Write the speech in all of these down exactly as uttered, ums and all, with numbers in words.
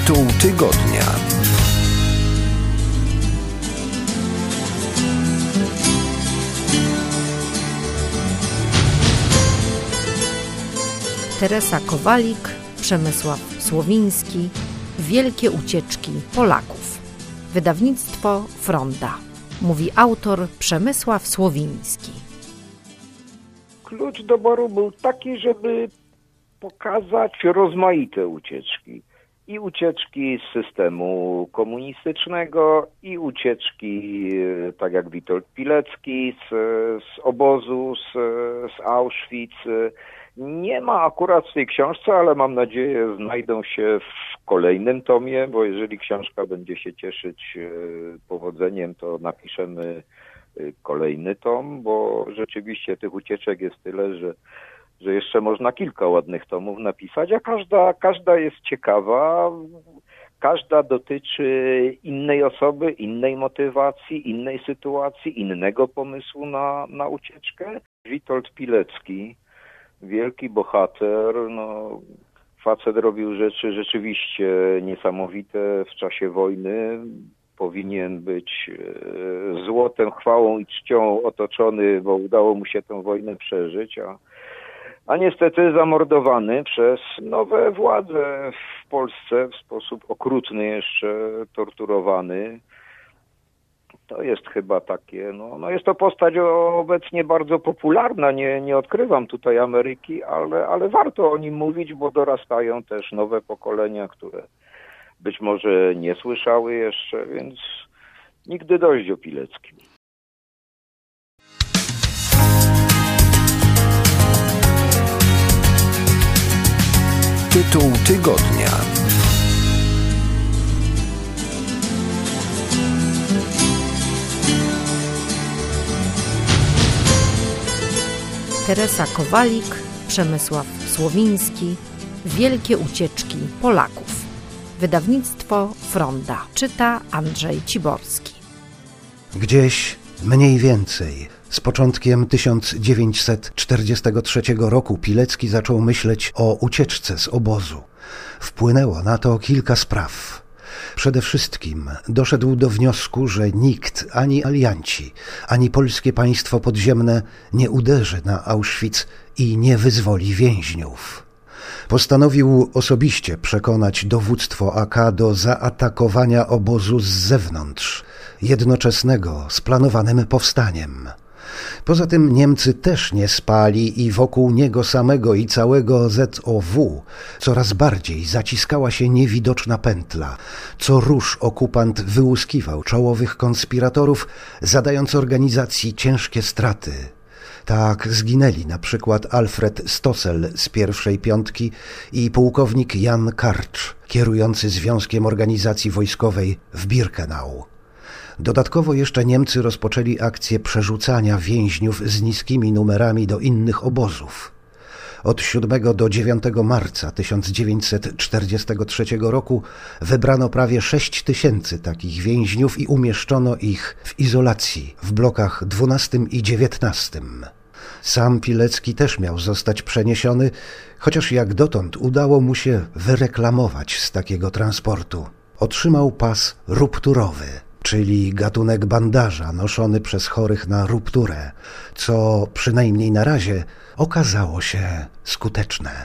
Tytuł tygodnia. Teresa Kowalik, Przemysław Słowiński. Wielkie ucieczki Polaków. Wydawnictwo Fronda. Mówi autor Przemysław Słowiński. Klucz doboru był taki, żeby pokazać rozmaite ucieczki. I ucieczki z systemu komunistycznego, i ucieczki, tak jak Witold Pilecki, z, z obozu, z, z Auschwitz. Nie ma akurat w tej książce, ale mam nadzieję znajdą się w kolejnym tomie, bo jeżeli książka będzie się cieszyć powodzeniem, to napiszemy kolejny tom, bo rzeczywiście tych ucieczek jest tyle, że że jeszcze można kilka ładnych tomów napisać, a każda, każda jest ciekawa, każda dotyczy innej osoby, innej motywacji, innej sytuacji, innego pomysłu na, na ucieczkę. Witold Pilecki, wielki bohater, no, facet robił rzeczy rzeczywiście niesamowite w czasie wojny. Powinien być złotem, chwałą i czcią otoczony, bo udało mu się tę wojnę przeżyć, a a niestety zamordowany przez nowe władze w Polsce w sposób okrutny, jeszcze torturowany. To jest chyba takie, no, no jest to postać obecnie bardzo popularna, nie, nie odkrywam tutaj Ameryki, ale, ale warto o nim mówić, bo dorastają też nowe pokolenia, które być może nie słyszały jeszcze, więc nigdy dość o Pileckim. Tytuł tygodnia. Teresa Kowalik, Przemysław Słowiński. Wielkie ucieczki Polaków. Wydawnictwo Fronda. Czyta Andrzej Ciborski. Gdzieś mniej więcej z początkiem tysiąc dziewięćset czterdziestego trzeciego roku Pilecki zaczął myśleć o ucieczce z obozu. Wpłynęło na to kilka spraw. Przede wszystkim doszedł do wniosku, że nikt, ani alianci, ani polskie państwo podziemne nie uderzy na Auschwitz i nie wyzwoli więźniów. Postanowił osobiście przekonać dowództwo A K do zaatakowania obozu z zewnątrz, jednoczesnego z planowanym powstaniem. Poza tym Niemcy też nie spali i wokół niego samego i całego Z O W coraz bardziej zaciskała się niewidoczna pętla. Co rusz okupant wyłuskiwał czołowych konspiratorów, zadając organizacji ciężkie straty. Tak zginęli na przykład Alfred Stossel z pierwszej piątki i pułkownik Jan Karcz, kierujący Związkiem Organizacji Wojskowej w Birkenau. Dodatkowo jeszcze Niemcy rozpoczęli akcję przerzucania więźniów z niskimi numerami do innych obozów. Od siódmego do dziewiątego marca tysiąc dziewięćset czterdziestego trzeciego roku wybrano prawie sześć tysięcy takich więźniów i umieszczono ich w izolacji w blokach dwunastym i dziewiętnastym. Sam Pilecki też miał zostać przeniesiony, chociaż jak dotąd udało mu się wyreklamować z takiego transportu. Otrzymał pas rupturowy, czyli gatunek bandaża noszony przez chorych na rupturę, co przynajmniej na razie okazało się skuteczne.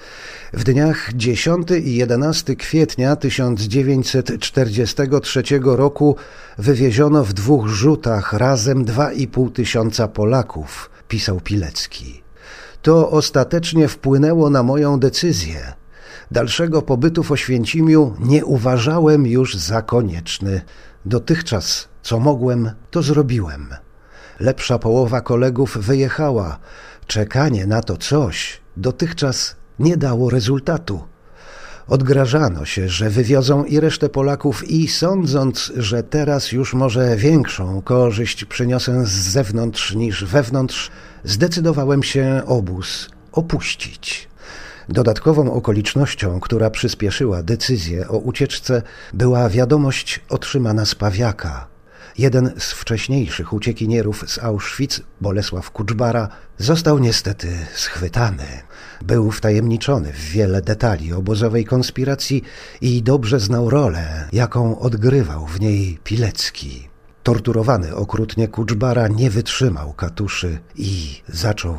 W dniach dziesiątego i jedenastego kwietnia tysiąc dziewięćset czterdziestego trzeciego roku wywieziono w dwóch rzutach razem dwa i pół tysiąca Polaków, pisał Pilecki. To ostatecznie wpłynęło na moją decyzję. Dalszego pobytu w Oświęcimiu nie uważałem już za konieczny. Dotychczas, co mogłem, to zrobiłem. Lepsza połowa kolegów wyjechała. Czekanie na to coś dotychczas nie dało rezultatu. Odgrażano się, że wywiozą i resztę Polaków i sądząc, że teraz już może większą korzyść przyniosę z zewnątrz niż wewnątrz, zdecydowałem się obóz opuścić. Dodatkową okolicznością, która przyspieszyła decyzję o ucieczce, była wiadomość otrzymana z Pawiaka. Jeden z wcześniejszych uciekinierów z Auschwitz, Bolesław Kuczbara, został niestety schwytany. Był wtajemniczony w wiele detali obozowej konspiracji i dobrze znał rolę, jaką odgrywał w niej Pilecki. Torturowany okrutnie Kuczbara nie wytrzymał katuszy i zaczął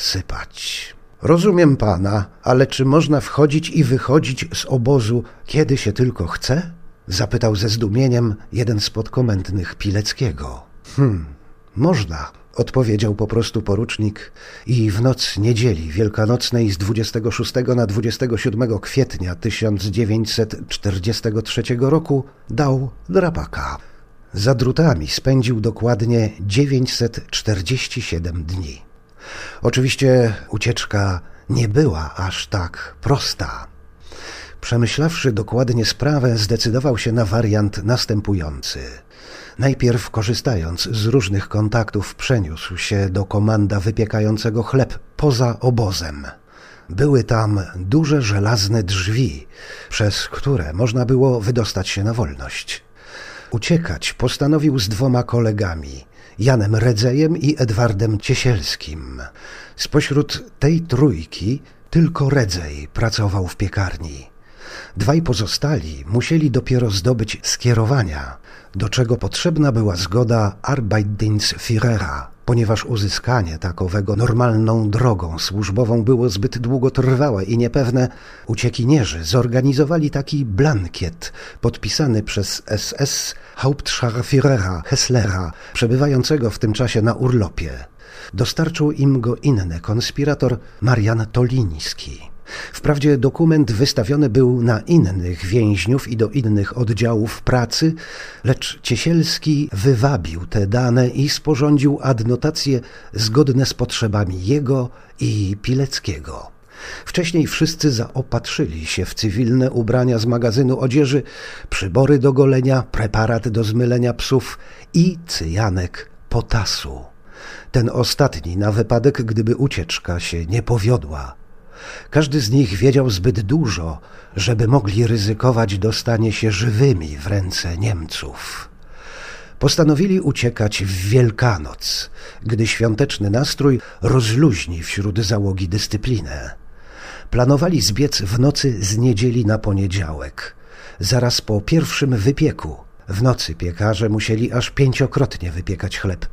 sypać. Rozumiem pana, ale czy można wchodzić i wychodzić z obozu, kiedy się tylko chce? Zapytał ze zdumieniem jeden z podkomendnych Pileckiego. Hmm, można, odpowiedział po prostu porucznik i w noc niedzieli wielkanocnej z dwudziestego szóstego na dwudziestego siódmego kwietnia tysiąc dziewięćset czterdziestego trzeciego roku dał drapaka. Za drutami spędził dokładnie dziewięćset czterdzieści siedem dni. Oczywiście ucieczka nie była aż tak prosta. Przemyślawszy dokładnie sprawę, zdecydował się na wariant następujący. Najpierw, korzystając z różnych kontaktów, przeniósł się do komanda wypiekającego chleb poza obozem. Były tam duże żelazne drzwi, przez które można było wydostać się na wolność. Uciekać postanowił z dwoma kolegami, Janem Redzejem i Edwardem Ciesielskim. Spośród tej trójki tylko Redzej pracował w piekarni. Dwaj pozostali musieli dopiero zdobyć skierowania, do czego potrzebna była zgoda Arbeitsdienstführera, ponieważ uzyskanie takowego normalną drogą służbową było zbyt długotrwałe i niepewne. Uciekinierzy zorganizowali taki blankiet podpisany przez S S Hauptscharführera Hesslera, przebywającego w tym czasie na urlopie. Dostarczył im go inny konspirator, Marian Toliński. Wprawdzie dokument wystawiony był na innych więźniów i do innych oddziałów pracy, lecz Ciesielski wywabił te dane i sporządził adnotacje zgodne z potrzebami jego i Pileckiego. Wcześniej wszyscy zaopatrzyli się w cywilne ubrania z magazynu odzieży, przybory do golenia, preparat do zmylenia psów i cyjanek potasu. Ten ostatni na wypadek, gdyby ucieczka się nie powiodła. Każdy z nich wiedział zbyt dużo, żeby mogli ryzykować dostanie się żywymi w ręce Niemców. Postanowili uciekać w Wielkanoc, gdy świąteczny nastrój rozluźni wśród załogi dyscyplinę. Planowali zbiec w nocy z niedzieli na poniedziałek, zaraz po pierwszym wypieku. W nocy piekarze musieli aż pięciokrotnie wypiekać chleb.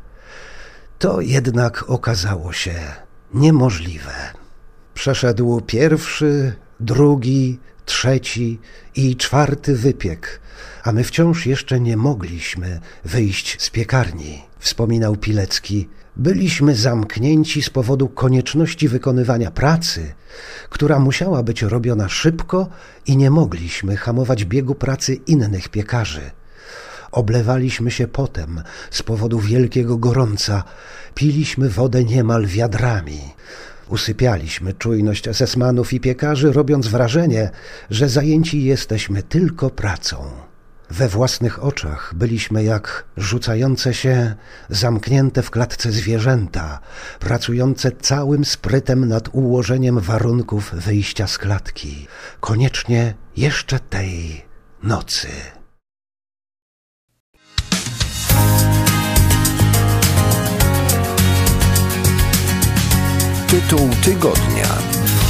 To jednak okazało się niemożliwe. Przeszedł pierwszy, drugi, trzeci i czwarty wypiek, a my wciąż jeszcze nie mogliśmy wyjść z piekarni, wspominał Pilecki. Byliśmy zamknięci z powodu konieczności wykonywania pracy, która musiała być robiona szybko i nie mogliśmy hamować biegu pracy innych piekarzy. Oblewaliśmy się potem z powodu wielkiego gorąca, piliśmy wodę niemal wiadrami. Usypialiśmy czujność esesmanów i piekarzy, robiąc wrażenie, że zajęci jesteśmy tylko pracą. We własnych oczach byliśmy jak rzucające się, zamknięte w klatce zwierzęta, pracujące całym sprytem nad ułożeniem warunków wyjścia z klatki. Koniecznie jeszcze tej nocy. Tytuł tygodnia.